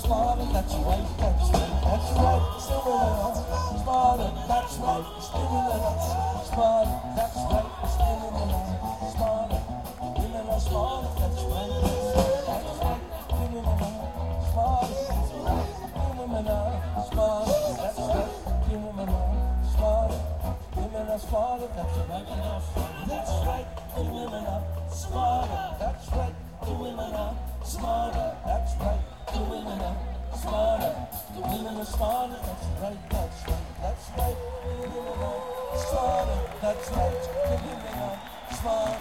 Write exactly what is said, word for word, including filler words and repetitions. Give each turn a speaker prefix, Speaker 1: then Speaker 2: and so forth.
Speaker 1: smarter, that's right, that's right, that's right. The women are smarter, that's right. The women are smarter, that's right. The women are smarter. Women are smarter, that's right, that's right, that's right. The women are smarter, that's right. The women are smarter, that's right. The women are smarter. Women are smarter, that's right, that's right. The women are smarter, that's right. The women are smarter, that's right. The women are smarter. The women are smarter, that's right, that's right, that's right. The women are smarter, that's right. The women are smarter.